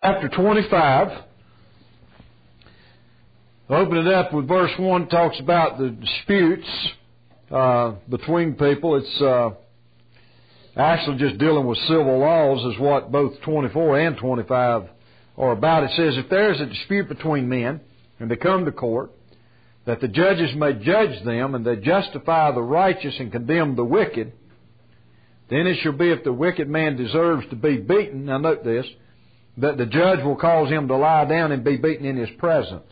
Chapter 25. Open it up with verse 1. It talks about the disputes between people. It's actually just dealing with civil laws is what both 24 and 25 are about. It says, if there is a dispute between men, and they come to court, that the judges may judge them, and they justify the righteous and condemn the wicked, then it shall be, if the wicked man deserves to be beaten, now note this, that the judge will cause him to lie down and be beaten in his presence.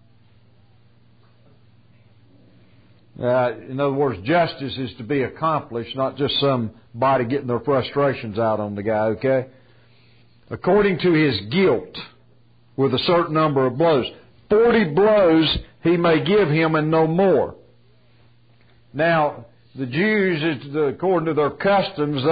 In other words, justice is to be accomplished, not just somebody getting their frustrations out on the guy, okay? According to his guilt, with a certain number of blows. 40 blows he may give him and no more. Now, the Jews, according to their customs,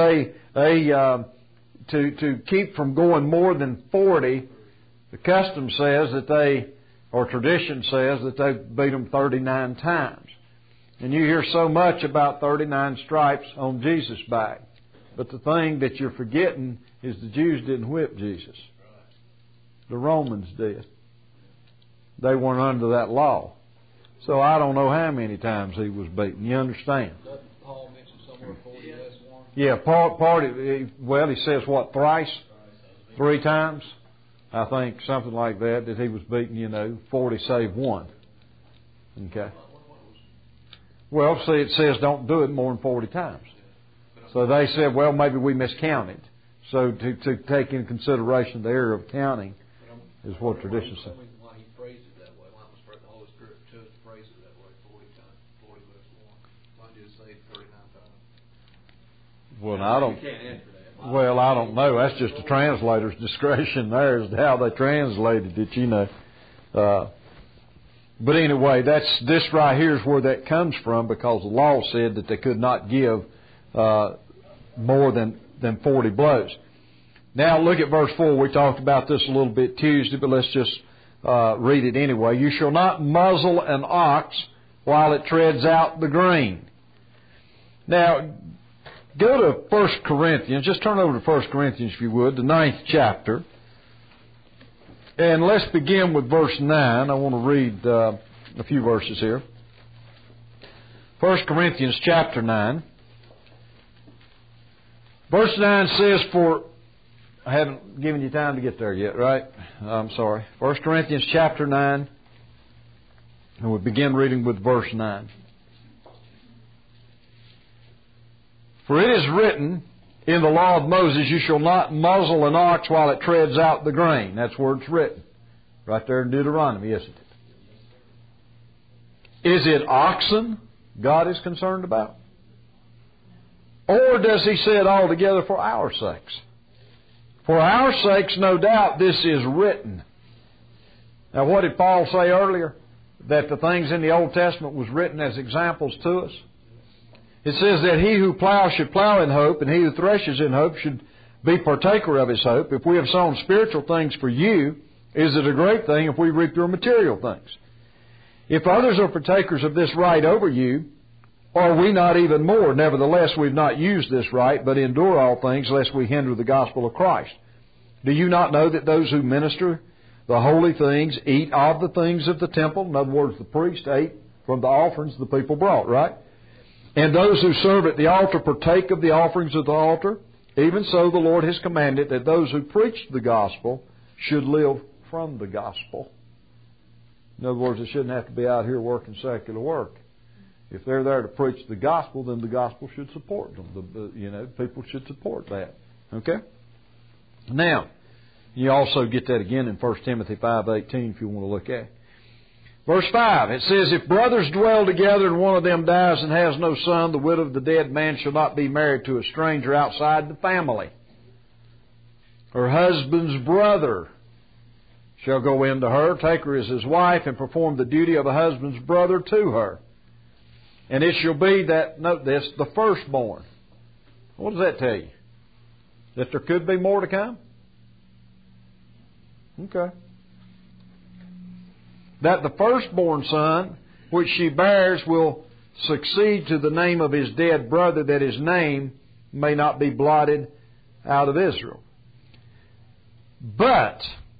to keep from going more than 40, the custom says that tradition says that they beat them 39 times. And you hear so much about 39 stripes on Jesus' back. But the thing that you're forgetting is the Jews didn't whip Jesus. The Romans did. They weren't under that law. So I don't know how many times he was beaten. You understand? Doesn't Paul mention somewhere 40 less one? Yeah, he says what, thrice? 3 times? I think, something like that he was beaten, 40 save 1. Okay. Well, see, it says don't do it more than 40 times. So they said, well, maybe we miscounted. So to take into consideration the error of counting is what tradition says. Why he phrased it that way? Why was the Holy Spirit chose to phrase it that way? 40 times, 40 less 1. Why did it say 39 times? Well, I don't know. That's just a translator's discretion there as to how they translated it, But anyway, this right here is where that comes from, because the law said that they could not give more than 40 blows. Now look at verse 4. We talked about this a little bit Tuesday, but let's just read it anyway. You shall not muzzle an ox while it treads out the grain. Now, go to 1 Corinthians. Just turn over to 1 Corinthians, if you would, the 9th chapter. And let's begin with verse 9. I want to read a few verses here. 1 Corinthians chapter 9. Verse 9 says, I haven't given you time to get there yet, right? I'm sorry. 1 Corinthians chapter 9. And we'll begin reading with verse 9. For it is written in the law of Moses, you shall not muzzle an ox while it treads out the grain. That's where it's written. Right there in Deuteronomy, isn't it? Is it oxen God is concerned about? Or does He say it altogether for our sakes? For our sakes, no doubt, this is written. Now, what did Paul say earlier? That the things in the Old Testament was written as examples to us. It says that he who plows should plow in hope, and he who threshes in hope should be partaker of his hope. If we have sown spiritual things for you, is it a great thing if we reap your material things? If others are partakers of this right over you, are we not even more? Nevertheless, we've not used this right, but endure all things, lest we hinder the gospel of Christ. Do you not know that those who minister the holy things eat of the things of the temple? In other words, the priest ate from the offerings the people brought, right? And those who serve at the altar partake of the offerings of the altar. Even so, the Lord has commanded that those who preach the gospel should live from the gospel. In other words, they shouldn't have to be out here working secular work. If they're there to preach the gospel, then the gospel should support them. People should support that. Okay? Now, you also get that again in 1 Timothy 5:18 if you want to look at it. Verse 5, it says, if brothers dwell together and one of them dies and has no son, the widow of the dead man shall not be married to a stranger outside the family. Her husband's brother shall go in to her, take her as his wife, and perform the duty of a husband's brother to her. And it shall be that, note this, the firstborn. What does that tell you? That there could be more to come? Okay. That the firstborn son, which she bears, will succeed to the name of his dead brother, that his name may not be blotted out of Israel. But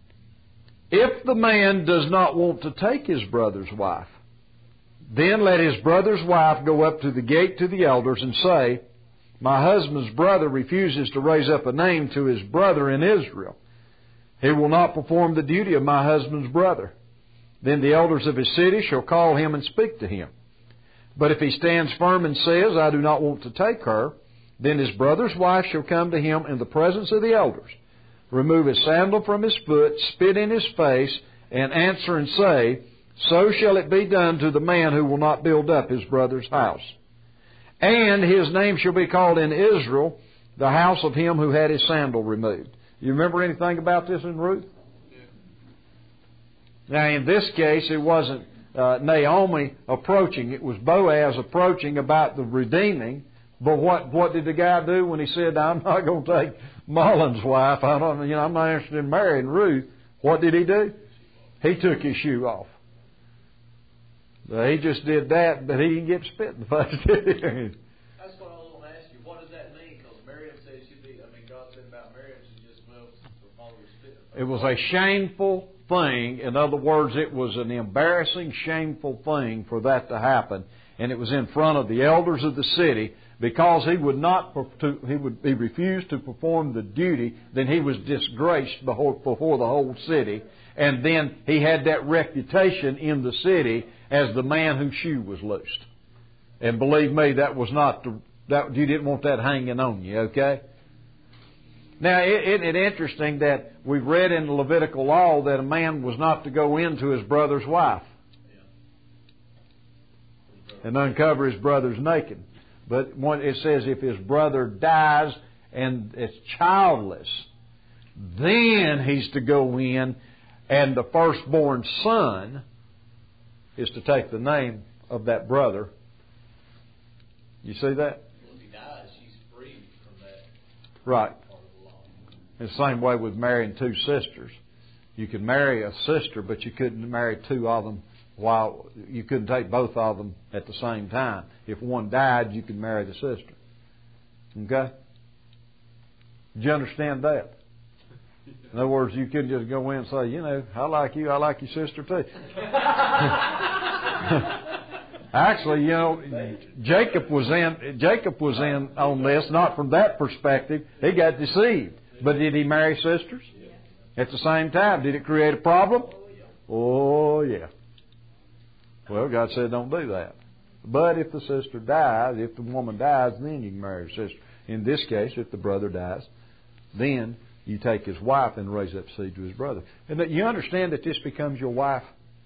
If the man does not want to take his brother's wife, then let his brother's wife go up to the gate to the elders and say, my husband's brother refuses to raise up a name to his brother in Israel. He will not perform the duty of my husband's brother. Then the elders of his city shall call him and speak to him. But if he stands firm and says, I do not want to take her, then his brother's wife shall come to him in the presence of the elders, remove his sandal from his foot, spit in his face, and answer and say, so shall it be done to the man who will not build up his brother's house. And his name shall be called in Israel, the house of him who had his sandal removed. You remember anything about this in Ruth? Now, in this case, it wasn't Naomi approaching. It was Boaz approaching about the redeeming. But what did the guy do when he said, I'm not going to take Mullen's wife? I'm not interested in marrying Ruth. What did he do? He took his shoe off. He just did that, but he didn't get spit in the face, did he? That's what I was going to ask you. What does that mean? Because Miriam says God said about Miriam, she just moved to follow the spit. It was a shameful thing. In other words, it was an embarrassing, shameful thing for that to happen. And it was in front of the elders of the city. Because he refused to perform the duty, then he was disgraced before the whole city. And then he had that reputation in the city as the man whose shoe was loosed. And believe me, that was not you didn't want that hanging on you, okay? Now, isn't it interesting that we've read in the Levitical law that a man was not to go into his brother's wife and uncover his brother's naked. But it says if his brother dies and is childless, then he's to go in, and the firstborn son is to take the name of that brother. You see that? If he dies, she's freed from that. Right. Part of the law. The same way with marrying two sisters. You could marry a sister, but you couldn't marry two of them. While you couldn't take both of them at the same time. If one died, you could marry the sister. Okay? Did you understand that? In other words, you couldn't just go in and say, I like you, I like your sister too. Actually, Jacob was in on this, not from that perspective. He got deceived. But did he marry sisters? At the same time. Did it create a problem? Oh, yeah. Well, God said don't do that. But if the sister dies, if the woman dies, then you can marry her sister. In this case, if the brother dies, then you take his wife and raise up seed to his brother. And that you understand that this becomes your wife.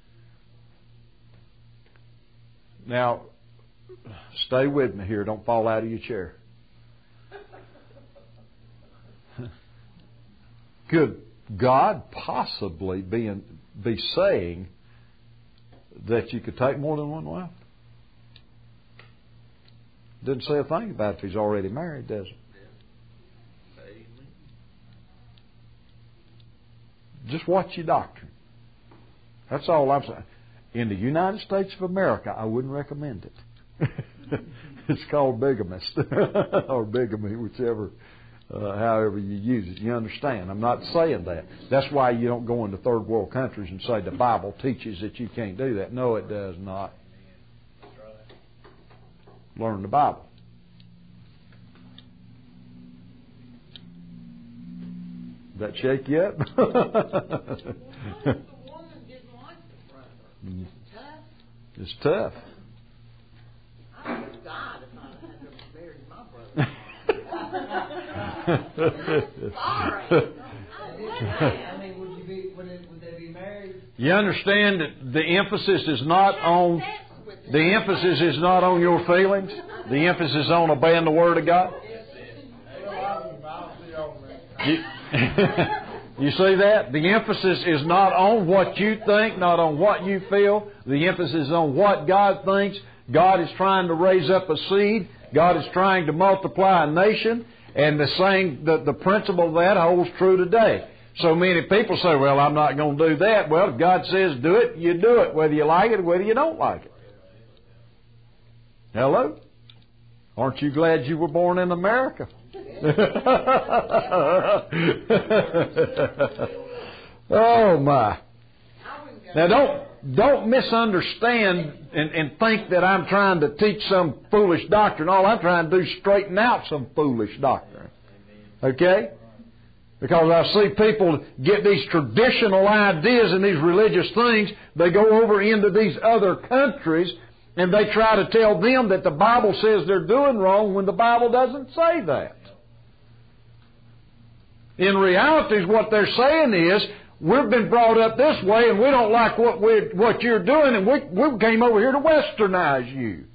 Now, stay with me here. Don't fall out of your chair. Could God possibly be saying that you could take more than one wife? Doesn't say a thing about if he's already married, does it? Just watch your doctrine. That's all I'm saying. In the United States of America, I wouldn't recommend it. It's called bigamist or bigamy, whichever, however you use it. You understand? I'm not saying that. That's why you don't go into third world countries and say the Bible teaches that you can't do that. No, it does not. Learn the Bible. Does that shake you up? The woman didn't like the brother. It's tough. I would have died if I had married my brother. Sorry. I mean, would they be married? You understand that the emphasis is not on your feelings. The emphasis is on obeying the Word of God. You see that? The emphasis is not on what you think, not on what you feel. The emphasis is on what God thinks. God is trying to raise up a seed. God is trying to multiply a nation. And the principle of that holds true today. So many people say, well, I'm not going to do that. Well, if God says do it, you do it, whether you like it or whether you don't like it. Hello? Aren't you glad you were born in America? Oh, my. Now don't misunderstand and think that I'm trying to teach some foolish doctrine. All I'm trying to do is straighten out some foolish doctrine. Okay? Because I see people get these traditional ideas and these religious things, they go over into these other countries and they try to tell them that the Bible says they're doing wrong when the Bible doesn't say that. In reality, what they're saying is, we've been brought up this way and we don't like what you're doing, and we came over here to westernize you.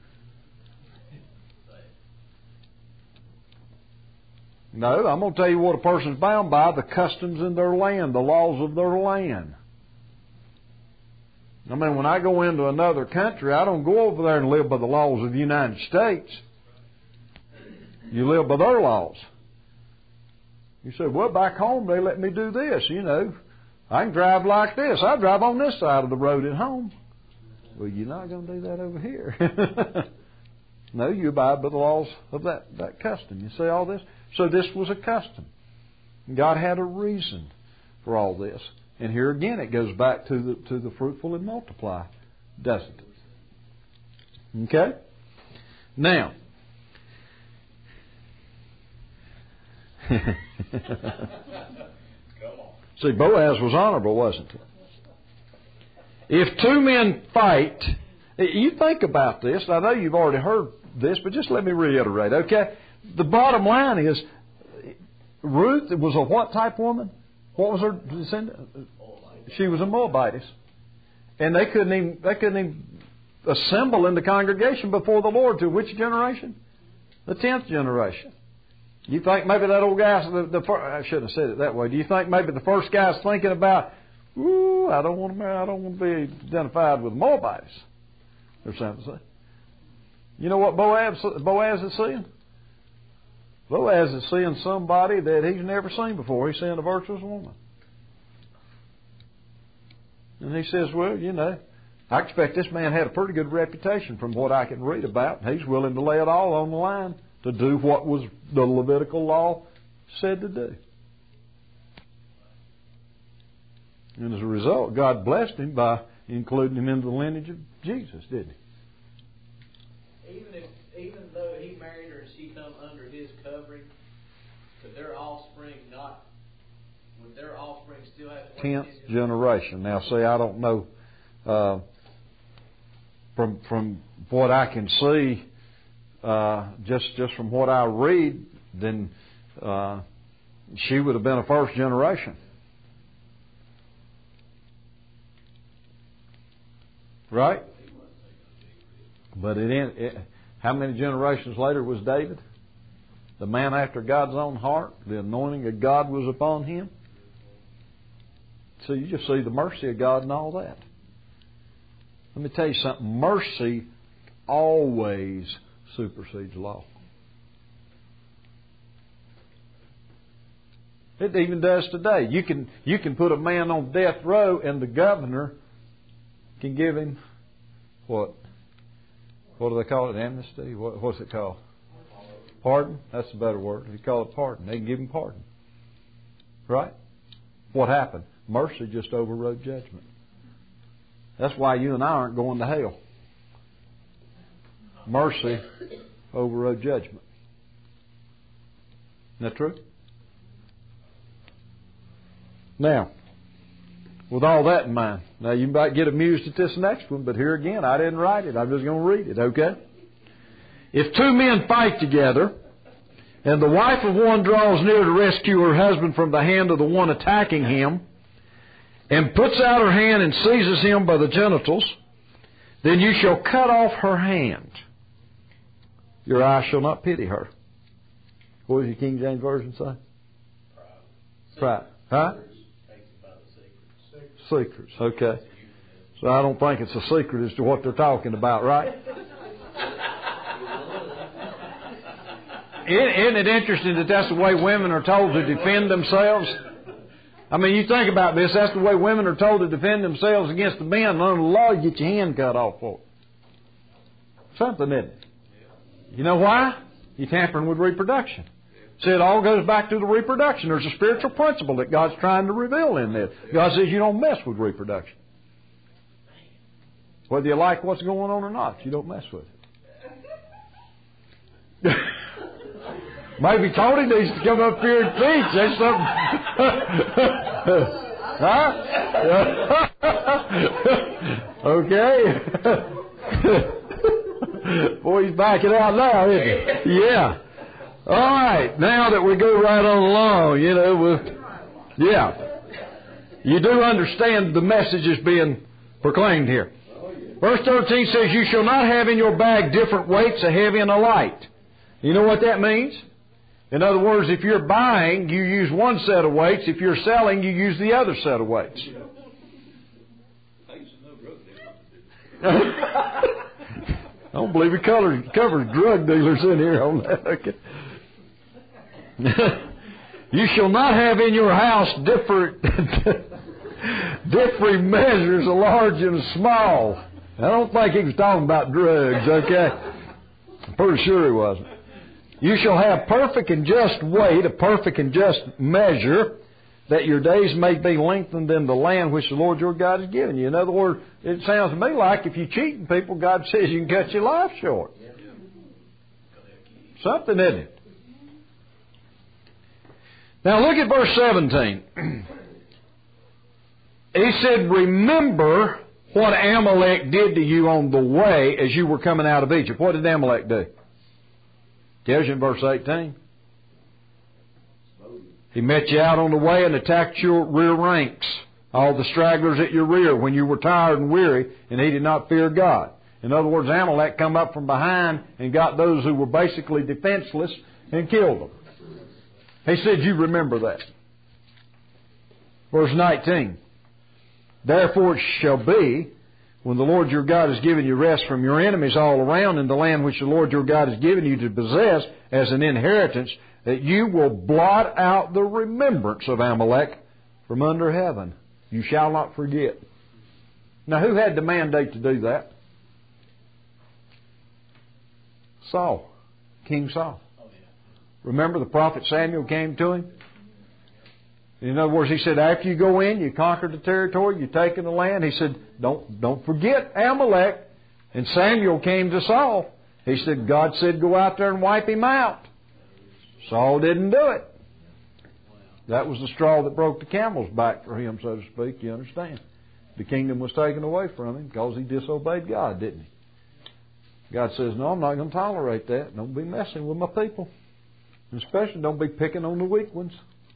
No, I'm going to tell you what a person's bound by: the customs in their land, the laws of their land. I mean, when I go into another country, I don't go over there and live by the laws of the United States. You live by their laws. You say, well, back home they let me do this, you know. I can drive like this. I drive on this side of the road at home. Well, you're not going to do that over here. No, you abide by the laws of that custom. You see all this? So this was a custom. God had a reason for all this. And here again it goes back to the fruitful and multiply, doesn't it? Okay? Now, see, Boaz was honorable, wasn't he? If two men fight, you think about this. I know you've already heard this, but just let me reiterate, okay? The bottom line is, Ruth was a what type woman? What was her descendant? She was a Moabitess. And they couldn't even assemble in the congregation before the Lord to which generation? The 10th generation. You think maybe that old guy, I shouldn't have said it that way. Do you think maybe the first guy's thinking about, I don't want to be identified with Moabites, or something? You know what Boaz is seeing? Boaz is seeing somebody that he's never seen before. He's seeing a virtuous woman. And he says, well, you know, I expect this man had a pretty good reputation from what I can read about. He's willing to lay it all on the line to do what was the Levitical law said to do. And as a result, God blessed him by including him in the lineage of Jesus, didn't he? Even though he married her and she come under his covering, would their offspring still have 10th generation. Now, see, I don't know. From what I can see, just from what I read, then she would have been a first generation. Right? But how many generations later was David? The man after God's own heart. The anointing of God was upon him. So you just see the mercy of God and all that. Let me tell you something. Mercy always supersedes law. It even does today. You can put a man on death row and the governor can give him what? What do they call it? Amnesty? What's it called? Pardon? That's a better word. You call it pardon. They can give him pardon. Right? What happened? Mercy just overrode judgment. That's why you and I aren't going to hell. Mercy overrode judgment. Isn't that true? Now, with all that in mind, now you might get amused at this next one, but here again, I didn't write it. I'm just going to read it, okay? If two men fight together, and the wife of one draws near to rescue her husband from the hand of the one attacking him, and puts out her hand and seizes him by the genitals, then you shall cut off her hand. Your eye shall not pity her. What does your King James Version say? Pride. Huh? Secrets. Okay. So I don't think it's a secret as to what they're talking about, right? Isn't it interesting that that's the way women are told to defend themselves? I mean, you think about this, that's the way women are told to defend themselves against the men. Under the law, you get your hand cut off for it. Something, isn't it? You know why? You're tampering with reproduction. See, it all goes back to the reproduction. There's a spiritual principle that God's trying to reveal in this. God says you don't mess with reproduction. Whether you like what's going on or not, you don't mess with it. Maybe Tony needs to come up here and teach. That's something. Huh? Okay. Boy, he's backing out now, isn't he? Yeah. All right. Now that we go right on along, yeah. You do understand the message is being proclaimed here. Verse 13 says, you shall not have in your bag different weights, a heavy and a light. You know what that means? In other words, if you're buying, you use one set of weights. If you're selling, you use the other set of weights. I don't believe he covers drug dealers in here on that. Okay. You shall not have in your house different measures, a large and a small. I don't think he was talking about drugs, okay? I'm pretty sure he wasn't. You shall have perfect and just weight, a perfect and just measure, that your days may be lengthened in the land which the Lord your God has given you. In other words, it sounds to me like if you're cheating people, God says you can cut your life short. Something, isn't it? Now look at verse 17. He said, remember what Amalek did to you on the way as you were coming out of Egypt. What did Amalek do? Tells you in verse 18. He met you out on the way and attacked your rear ranks, all the stragglers at your rear when you were tired and weary, and he did not fear God. In other words, Amalek come up from behind and got those who were basically defenseless and killed them. He said, you remember that. Verse 19. Therefore it shall be, when the Lord your God has given you rest from your enemies all around in the land which the Lord your God has given you to possess as an inheritance, that you will blot out the remembrance of Amalek from under heaven. You shall not forget. Now, who had the mandate to do that? Saul. King Saul. Remember the prophet Samuel came to him? In other words, he said, after you go in, you conquer the territory, you take in the land. He said, don't forget Amalek. And Samuel came to Saul. He said, God said, go out there and wipe him out. Saul didn't do it. That was the straw that broke the camel's back for him, so to speak. You understand? The kingdom was taken away from him because he disobeyed God, didn't he? God says, no, I'm not going to tolerate that. Don't be messing with my people. And especially don't be picking on the weak ones.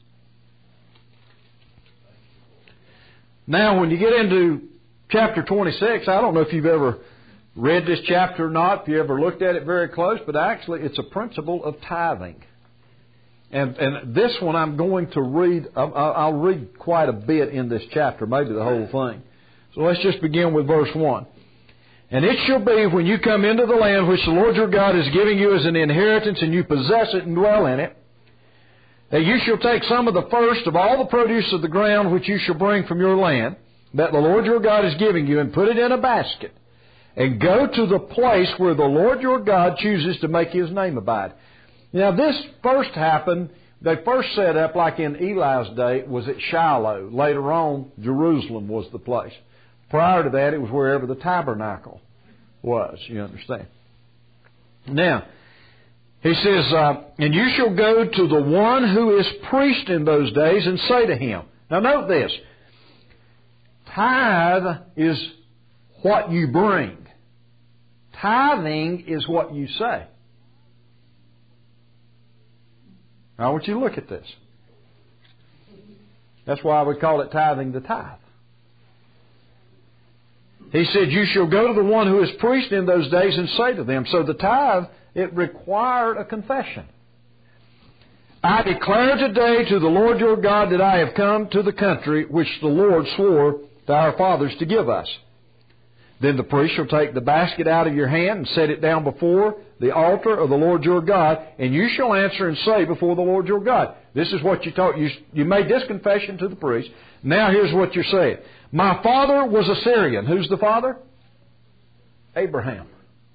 Now, when you get into chapter 26, I don't know if you've ever read this chapter or not, if you ever looked at it very close, but actually it's a principle of tithing. And this one I'm going to read, I'll read quite a bit in this chapter, maybe the whole thing. So let's just begin with verse 1. And it shall be when you come into the land which the Lord your God is giving you as an inheritance, and you possess it and dwell in it, that you shall take some of the first of all the produce of the ground which you shall bring from your land, that the Lord your God is giving you, and put it in a basket, and go to the place where the Lord your God chooses to make His name abide. Now this first happened, they first set up, like in Eli's day, was at Shiloh. Later on, Jerusalem was the place. Prior to that, it was wherever the tabernacle was, you understand. Now, he says, and you shall go to the one who is priest in those days and say to him. Now note this. Tithe is what you bring. Tithing is what you say. Now I want you to look at this. That's why we call it tithing the tithe. He said, you shall go to the one who is priest in those days and say to them. So the tithe, it required a confession. I declare today to the Lord your God that I have come to the country which the Lord swore to our fathers to give us. Then the priest shall take the basket out of your hand and set it down before the altar of the Lord your God, and you shall answer and say before the Lord your God. This is what you taught. You made this confession to the priest. Now here's what you're saying. My father was a Syrian. Who's the father? Abraham.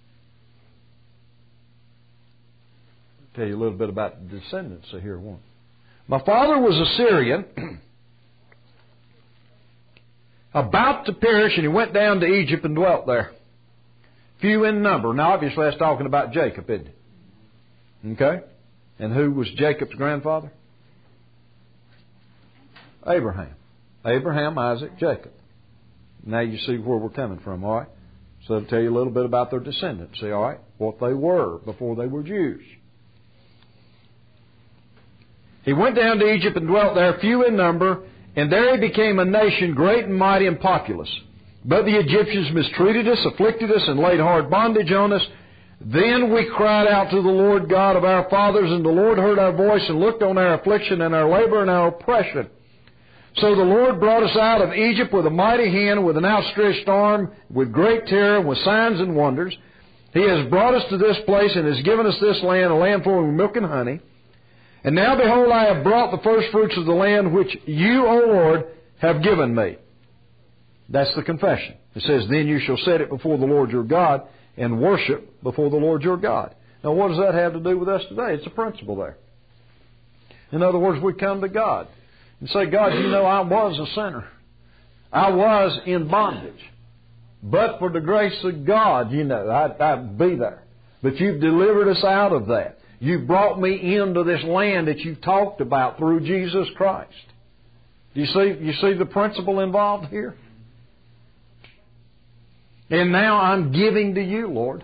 I'll tell you a little bit about the descendants here. My father was a Syrian, about to perish, and he went down to Egypt and dwelt there. Few in number. Now, obviously, that's talking about Jacob, isn't it? Okay? And who was Jacob's grandfather? Abraham. Abraham, Isaac, Jacob. Now you see where we're coming from, all right? So it'll tell you a little bit about their descendants, see, all right? What they were before they were Jews. He went down to Egypt and dwelt there, few in number, and there he became a nation great and mighty and populous. But the Egyptians mistreated us, afflicted us, and laid hard bondage on us. Then we cried out to the Lord God of our fathers, and the Lord heard our voice and looked on our affliction and our labor and our oppression. So the Lord brought us out of Egypt with a mighty hand, with an outstretched arm, with great terror, with signs and wonders. He has brought us to this place and has given us this land, a land flowing with milk and honey. And now, behold, I have brought the first fruits of the land which you, O Lord, have given me. That's the confession. It says, then you shall set it before the Lord your God and worship before the Lord your God. Now, what does that have to do with us today? It's a principle there. In other words, we come to God and say, God, you know I was a sinner. I was in bondage. But for the grace of God, you know, I'd be there. But you've delivered us out of that. You've brought me into this land that you've talked about through Jesus Christ. You see the principle involved here? And now I'm giving to you, Lord.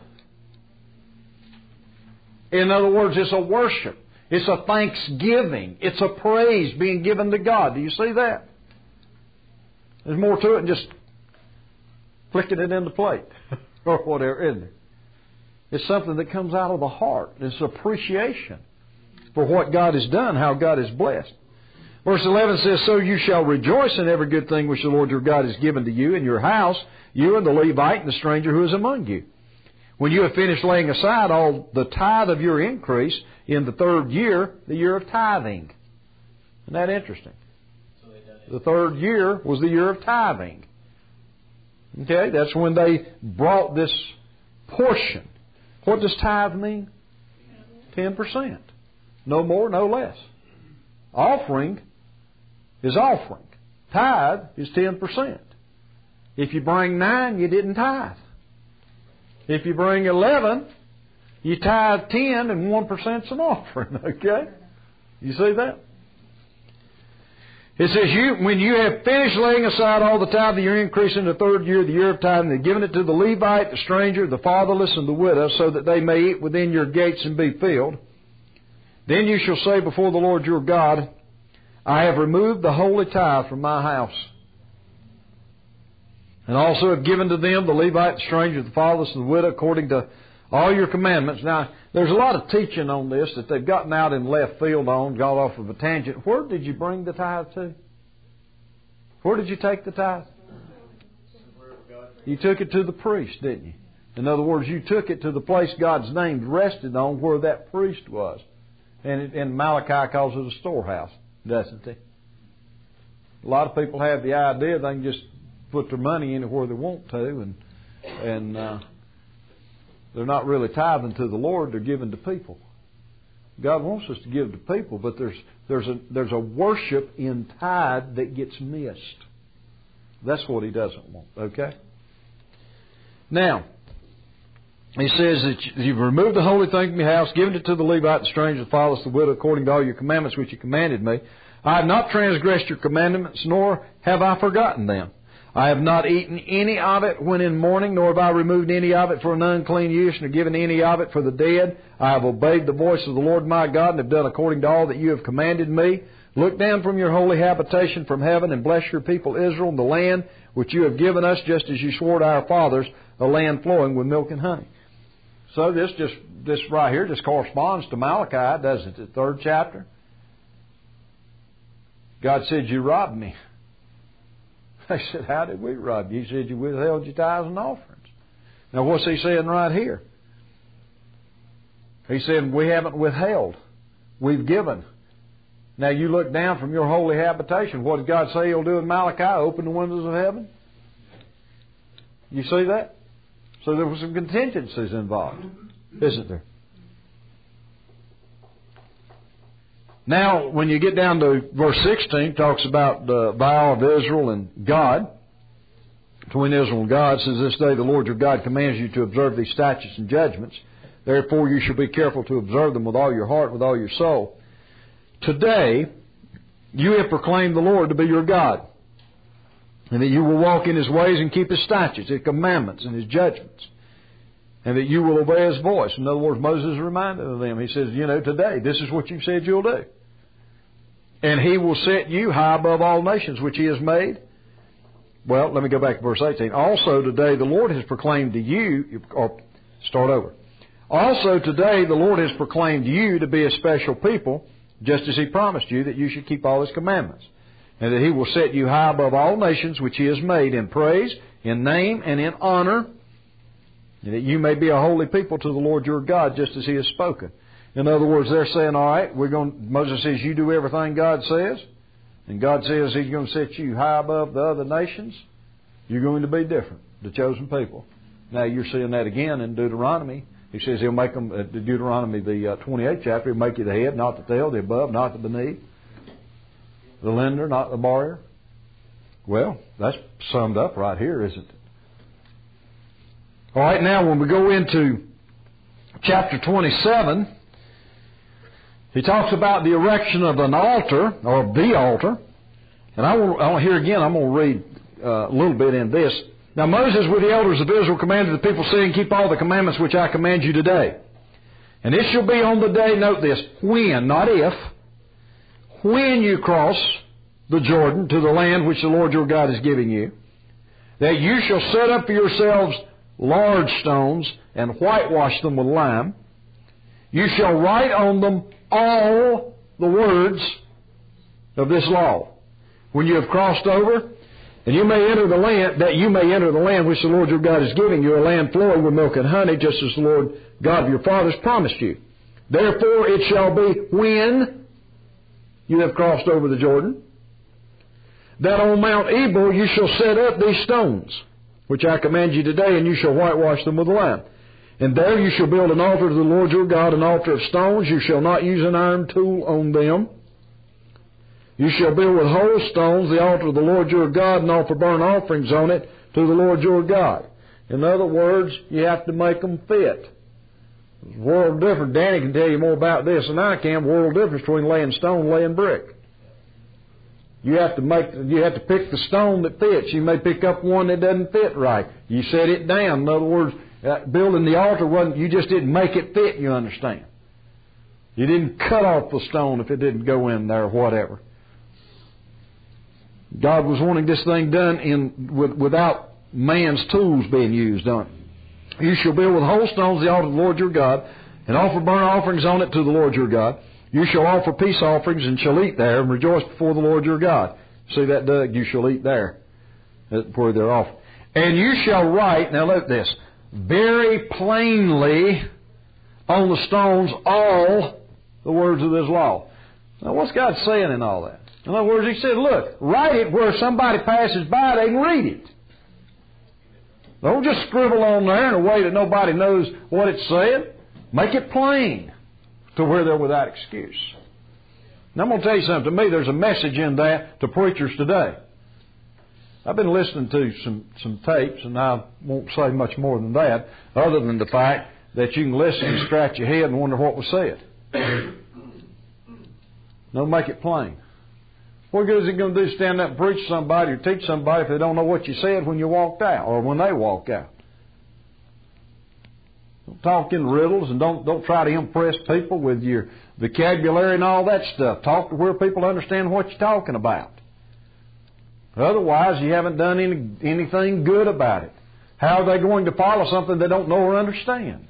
In other words, it's a worship. It's a thanksgiving. It's a praise being given to God. Do you see that? There's more to it than just flicking it in the plate or whatever, isn't it? It's something that comes out of the heart. It's appreciation for what God has done, how God has blessed. Verse 11 says, so you shall rejoice in every good thing which the Lord your God has given to you in your house, you and the Levite and the stranger who is among you. When you have finished laying aside all the tithe of your increase in the third year, the year of tithing. Isn't that interesting? The third year was the year of tithing. Okay, that's when they brought this portion. What does tithe mean? 10%. No more, no less. Offering is offering. Tithe is 10%. If you bring 9, you didn't tithe. If you bring 11, you tithe 10 and 1% is an offering. Okay? You see that? It says, when you have finished laying aside all the tithe of your increase in the third year, the year of tithing, and given it to the Levite, the stranger, the fatherless, and the widow, so that they may eat within your gates and be filled, then you shall say before the Lord your God, I have removed the holy tithe from my house, and also have given to them, the Levite, the stranger, the fatherless, and the widow, according to all your commandments. Now, there's a lot of teaching on this that they've gotten out in left field on, got off of a tangent. Where did you bring the tithe to? Where did you take the tithe? You took it to the priest, didn't you? In other words, you took it to the place God's name rested on, where that priest was. And Malachi calls it a storehouse, doesn't he? A lot of people have the idea they can just put their money anywhere they want to, and they're not really tithing to the Lord, they're giving to people. God wants us to give to people, but there's a worship in tithe that gets missed. That's what He doesn't want, okay? Now, He says that you've removed the holy thing from your house, given it to the Levite, the stranger, the fatherless, the widow, according to all your commandments which you commanded me. I have not transgressed your commandments, nor have I forgotten them. I have not eaten any of it when in mourning, nor have I removed any of it for an unclean use, nor given any of it for the dead. I have obeyed the voice of the Lord my God, and have done according to all that you have commanded me. Look down from your holy habitation from heaven, and bless your people Israel, and the land which you have given us, just as you swore to our fathers, a land flowing with milk and honey. So this right here just corresponds to Malachi, doesn't it? The 3rd chapter. God said, you robbed me. They said, how did we rob you? He said, you withheld your tithes and offerings. Now, what's He saying right here? He said, we haven't withheld. We've given. Now, you look down from your holy habitation. What did God say He'll do in Malachi? Open the windows of heaven? You see that? So there were some contingencies involved, isn't there? Now, when you get down to verse 16, it talks about the vow of Israel and God. between Israel and God, says, this day the Lord your God commands you to observe these statutes and judgments. Therefore you shall be careful to observe them with all your heart, with all your soul. Today you have proclaimed the Lord to be your God, and that you will walk in His ways and keep His statutes, His commandments, and His judgments, and that you will obey His voice. In other words, Moses reminded them. He says, today, this is what you said you'll do. And He will set you high above all nations which He has made. Well, let me go back to verse 18. Also today the Lord has proclaimed to you, or start over. Also today the Lord has proclaimed you to be a special people, just as He promised you that you should keep all His commandments, and that He will set you high above all nations which He has made in praise, in name, and in honor, and that you may be a holy people to the Lord your God, just as He has spoken. In other words, they're saying, all right, Moses says, you do everything God says, and God says He's going to set you high above the other nations. You're going to be different, the chosen people. Now, you're seeing that again in Deuteronomy. He says He'll make them, Deuteronomy, the 28th chapter, He'll make you the head, not the tail, the above, not the beneath, the lender, not the borrower. Well, that's summed up right here, isn't it? All right, now when we go into chapter 27, he talks about the erection of an altar, or the altar. And I want here again, I'm going to read a little bit in this. Now Moses with the elders of Israel commanded the people, saying, keep all the commandments which I command you today. And it shall be on the day, note this, when, not if, when you cross the Jordan to the land which the Lord your God is giving you, that you shall set up for yourselves large stones and whitewash them with lime. You shall write on them all the words of this law. When you have crossed over, and you may enter the land, that you may enter the land which the Lord your God is giving you, a land flowing with milk and honey, just as the Lord God of your fathers promised you. Therefore it shall be when you have crossed over the Jordan, that on Mount Ebal you shall set up these stones, which I command you today, and you shall whitewash them with lime. And there you shall build an altar to the Lord your God, an altar of stones. You shall not use an iron tool on them. You shall build with whole stones the altar of the Lord your God, and offer burnt offerings on it to the Lord your God. In other words, you have to make them fit. There's a world difference. Danny can tell you more about this than I can. World difference between laying stone and laying brick. You have to pick the stone that fits. You may pick up one that doesn't fit right. You set it down. In other words, building the altar wasn't, you just didn't make it fit, you understand. You didn't cut off the stone if it didn't go in there or whatever. God was wanting this thing done without man's tools being used on it. You shall build with whole stones the altar of the Lord your God, and offer burnt offerings on it to the Lord your God. You shall offer peace offerings, and shall eat there, and rejoice before the Lord your God. See that, Doug? You shall eat there, where they're offered. And you shall write, now look at this, very plainly on the stones all the words of this law. Now what's God saying in all that? In other words, He said, look, write it where somebody passes by, they can read it. Don't just scribble on there in a way that nobody knows what it's saying. Make it plain to where they're without excuse. Now I'm going to tell you something. To me, there's a message in that to preachers today. I've been listening to some tapes, and I won't say much more than that, other than the fact that you can listen and scratch your head and wonder what was said. No, make it plain. What good is it going to do stand up and preach to somebody or teach somebody if they don't know what you said when you walked out or when they walk out? Don't talk in riddles, and don't try to impress people with your vocabulary and all that stuff. Talk to where people understand what you're talking about. Otherwise, you haven't done anything good about it. How are they going to follow something they don't know or understand?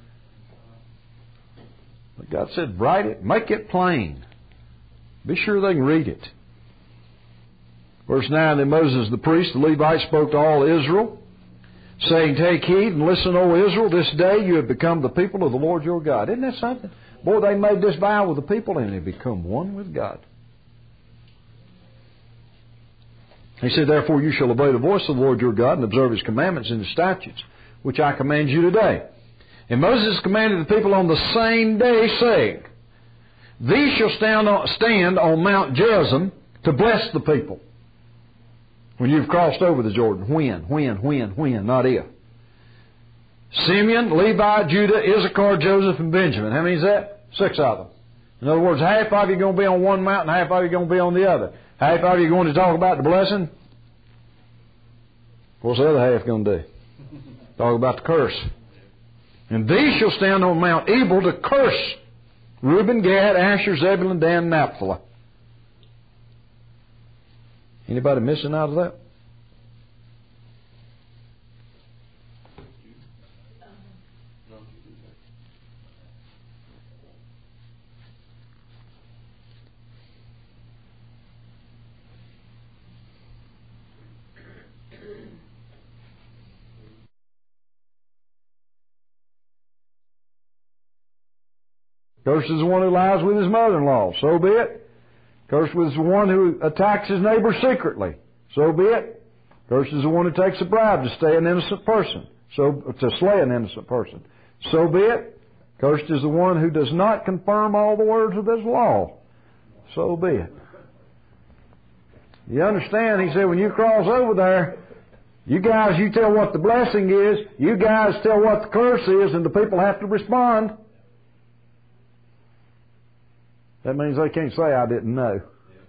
But God said, write it, make it plain. Be sure they can read it. Verse 9, then Moses the priest, the Levite, spoke to all Israel, saying, take heed and listen, O Israel, this day you have become the people of the Lord your God. Isn't that something? Boy, they made this vow with the people, and they become one with God. He said, therefore you shall obey the voice of the Lord your God and observe His commandments and His statutes, which I command you today. And Moses commanded the people on the same day, saying, these shall stand on Mount Gerizim to bless the people. When you've crossed over the Jordan. When, not if. Simeon, Levi, Judah, Issachar, Joseph, and Benjamin. How many is that? 6 of them. In other words, half of you are going to be on one mountain, half of you are going to be on the other. Half of you are going to talk about the blessing. What's the other half going to do? Talk about the curse. And these shall stand on Mount Ebal to curse Reuben, Gad, Asher, Zebulun, Dan, and Naphtali. Anybody missing out of that? Cursed is the one who lies with his mother-in-law. So be it. Cursed is the one who attacks his neighbor secretly. So be it. Cursed is the one who takes a bribe to slay an innocent person. So be it. Cursed is the one who does not confirm all the words of this law. So be it. You understand? He said, when you cross over there, you guys, you tell what the blessing is. You guys tell what the curse is, and the people have to respond. That means they can't say, I didn't know.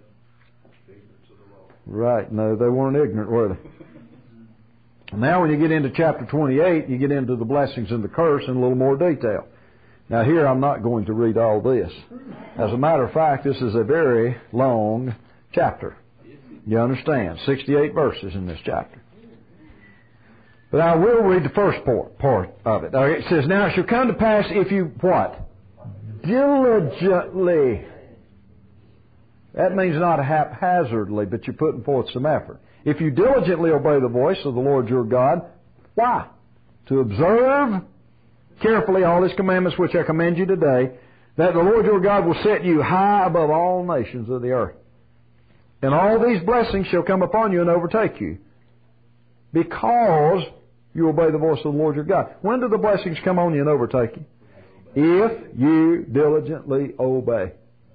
Right. No, they weren't ignorant, were they? Now when you get into chapter 28, you get into the blessings and the curse in a little more detail. Now here I'm not going to read all this. As a matter of fact, this is a very long chapter. You understand? 68 verses in this chapter. But I will read the first part of it. It says, now it shall come to pass if you, what? Diligently. That means not haphazardly, but you're putting forth some effort. If you diligently obey the voice of the Lord your God, why? To observe carefully all His commandments which I command you today, that the Lord your God will set you high above all nations of the earth. And all these blessings shall come upon you and overtake you, because you obey the voice of the Lord your God. When do the blessings come on you and overtake you? If you diligently obey.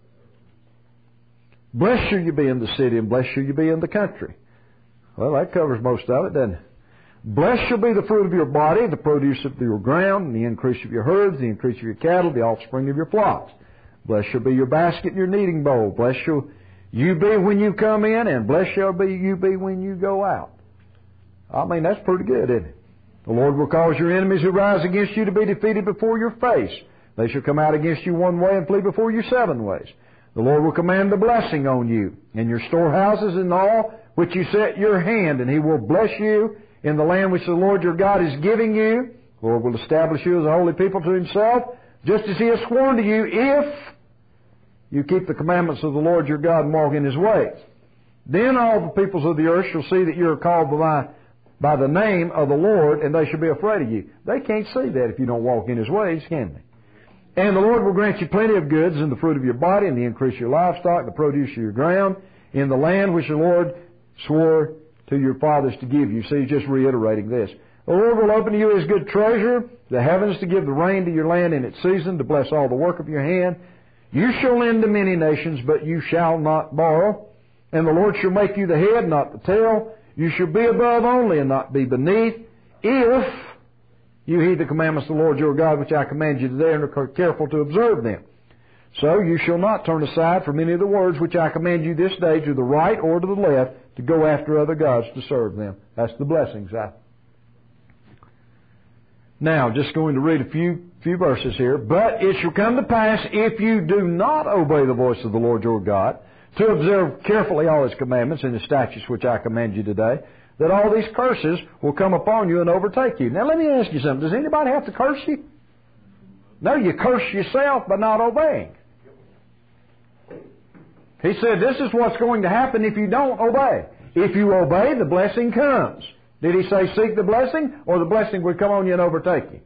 Blessed shall you be in the city, and blessed shall you be in the country. Well, that covers most of it, doesn't it? Blessed shall be the fruit of your body, the produce of your ground, and the increase of your herds, the increase of your cattle, the offspring of your flocks. Blessed shall be your basket and your kneading bowl. Blessed shall you be when you come in, and blessed shall you be when you go out. I mean, that's pretty good, isn't it? The Lord will cause your enemies who rise against you to be defeated before your face. They shall come out against you one way and flee before you 7 ways. The Lord will command the blessing on you and your storehouses and all which you set your hand, and He will bless you in the land which the Lord your God is giving you. The Lord will establish you as a holy people to Himself, just as He has sworn to you, if you keep the commandments of the Lord your God and walk in His ways. Then all the peoples of the earth shall see that you are called by the name of the Lord, and they shall be afraid of you. They can't see that if you don't walk in His ways, can they? And the Lord will grant you plenty of goods in the fruit of your body, and the increase of your livestock, the produce of your ground, in the land which the Lord swore to your fathers to give you. See, He's just reiterating this. The Lord will open to you His good treasure, the heavens to give the rain to your land in its season, to bless all the work of your hand. You shall lend to many nations, but you shall not borrow. And the Lord shall make you the head, not the tail. You shall be above only, and not be beneath, if you heed the commandments of the Lord your God, which I command you today, and are careful to observe them. So you shall not turn aside from any of the words which I command you this day, to the right or to the left, to go after other gods to serve them. That's the blessings. Now, just going to read a few verses here. But it shall come to pass, if you do not obey the voice of the Lord your God, to observe carefully all His commandments and His statutes which I command you today, that all these curses will come upon you and overtake you. Now let me ask you something. Does anybody have to curse you? No, you curse yourself by not obeying. He said this is what's going to happen if you don't obey. If you obey, the blessing comes. Did He say seek the blessing, or the blessing would come on you and overtake you?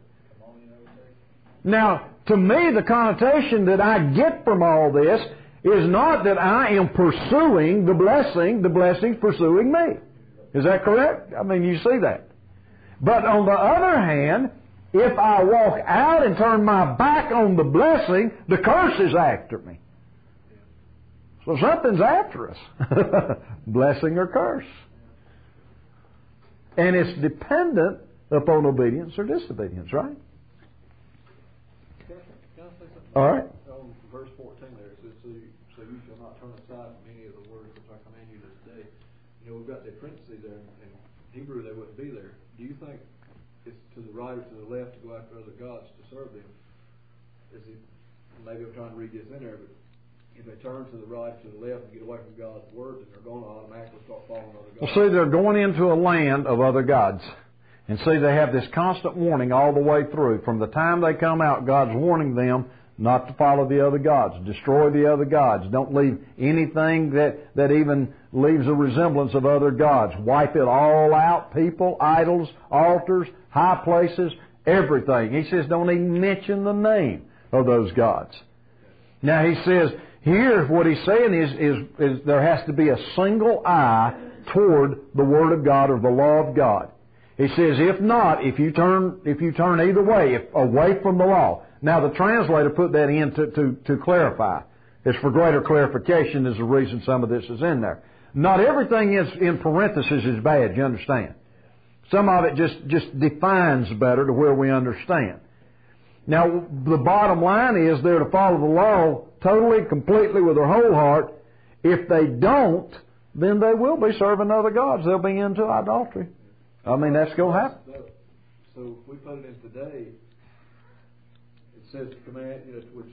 Now, to me, the connotation that I get from all this is not that I am pursuing the blessing's pursuing me. Is that correct? I mean, you see that. But on the other hand, if I walk out and turn my back on the blessing, the curse is after me. So something's after us. Blessing or curse. And it's dependent upon obedience or disobedience, right? Can I say something? All right. On verse 14 there, it says, so you shall not turn aside from any of the words which I command you this day. You know, we've got the parentheses there, and in Hebrew they wouldn't be there. Do you think it's to the right or to the left to go after other gods to serve them? Maybe I'm trying to read this in there, but if they turn to the right, to the left, and get away from God's word, then they're going to automatically start following other gods. Well, see, they're going into a land of other gods. And see, they have this constant warning all the way through. From the time they come out, God's warning them not to follow the other gods, destroy the other gods. Don't leave anything that even leaves a resemblance of other gods. Wipe it all out, people, idols, altars, high places, everything. He says don't even mention the name of those gods. Now he says, here what he's saying is there has to be a single eye toward the Word of God or the law of God. He says, if not, if you turn either way, away from the law. Now the translator put that in to clarify. It's for greater clarification is the reason some of this is in there. Not everything is in parentheses is bad, you understand. Some of it just defines better to where we understand. Now, the bottom line is they're to follow the law totally, completely, with their whole heart. If they don't, then they will be serving other gods. They'll be into idolatry. I mean, that's going to happen. So if we put it in today, it says to command, which,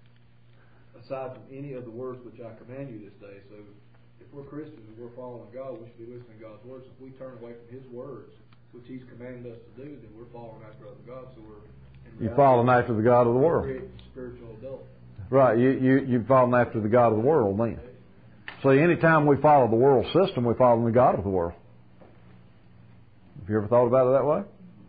aside from any of the words which I command you this day. So if we're Christians and we're following God, we should be listening to God's words. If we turn away from His words, which He's commanded us to do, then we're following after other gods. So you're following after the God of the world. Spiritual adult. Right, you're following after the God of the world then. See, anytime we follow the world system, we're following the God of the world. Have you ever thought about it that way?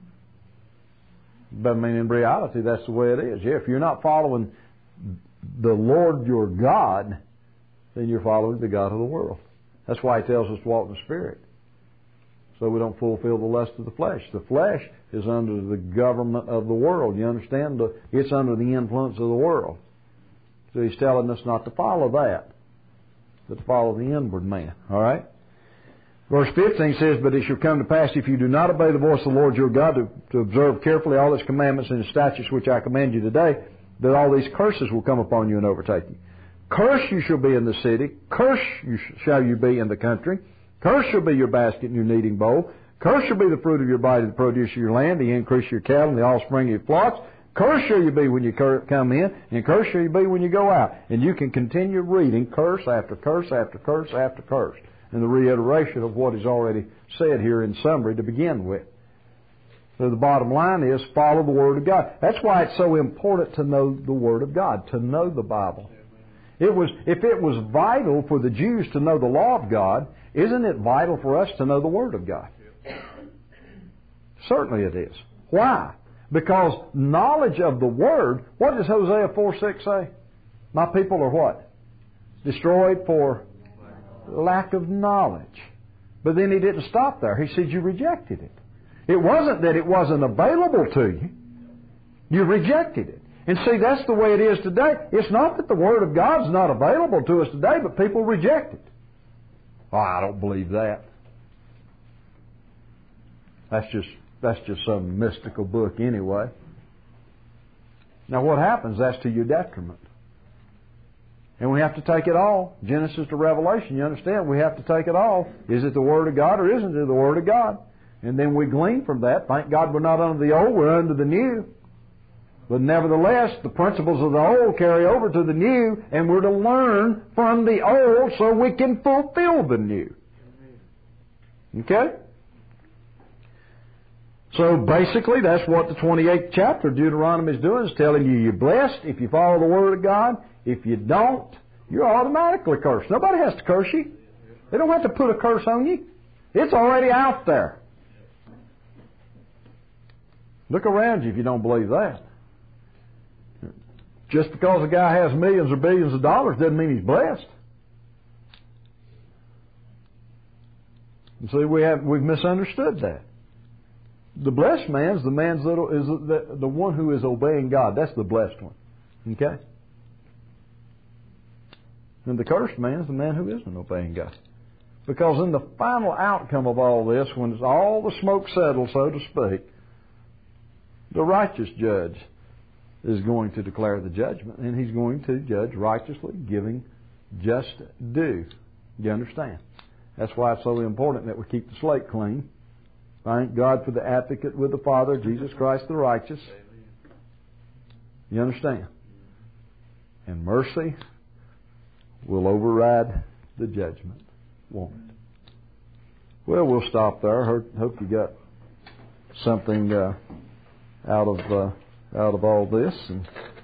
But I mean, in reality, that's the way it is. Yeah, if you're not following the Lord your God, then you're following the God of the world. That's why He tells us to walk in the Spirit, so we don't fulfill the lust of the flesh. The flesh is under the government of the world. You understand? It's under the influence of the world. So He's telling us not to follow that, but to follow the inward man. All right? Verse 15 says, but it shall come to pass, if you do not obey the voice of the Lord your God, to observe carefully all His commandments and His statutes which I command you today, that all these curses will come upon you and overtake you. Cursed you shall be in the city. Cursed shall you be in the country. Cursed shall be your basket and your kneading bowl. Cursed shall be the fruit of your body, the produce of your land, the increase of your cattle, and the offspring of your flocks. Cursed shall you be when you come in, and cursed shall you be when you go out. And you can continue reading curse after curse after curse after curse, and the reiteration of what is already said here in summary to begin with. So the bottom line is follow the Word of God. That's why it's so important to know the Word of God, to know the Bible. If it was vital for the Jews to know the law of God, isn't it vital for us to know the Word of God? Certainly it is. Why? Because knowledge of the Word, what does Hosea 4:6 say? My people are what? Destroyed for lack of knowledge. But then He didn't stop there. He said you rejected it. It wasn't that it wasn't available to you. You rejected it. And see, that's the way it is today. It's not that the Word of God's not available to us today, but people reject it. Oh, I don't believe that. That's just some mystical book anyway. Now what happens? That's to your detriment. And we have to take it all. Genesis to Revelation, you understand? We have to take it all. Is it the Word of God or isn't it the Word of God? And then we glean from that. Thank God we're not under the old, we're under the new. But nevertheless, the principles of the old carry over to the new, and we're to learn from the old so we can fulfill the new. Okay? So basically, that's what the 28th chapter of Deuteronomy is doing, is telling you you're blessed if you follow the Word of God. If you don't, you're automatically cursed. Nobody has to curse you. They don't have to put a curse on you. It's already out there. Look around you if you don't believe that. Just because a guy has millions or billions of dollars doesn't mean he's blessed. You see, we've misunderstood that. The blessed man is the one who is obeying God. That's the blessed one. Okay? And the cursed man is the man who isn't obeying God. Because in the final outcome of all this, when it's all the smoke settles, so to speak, the righteous judge is going to declare the judgment, and he's going to judge righteously, giving just due. You understand? That's why it's so important that we keep the slate clean. Thank God for the advocate with the Father, Jesus Christ the righteous. You understand? And mercy will override the judgment, won't it? Well, we'll stop there. Hope you got something out of all this. And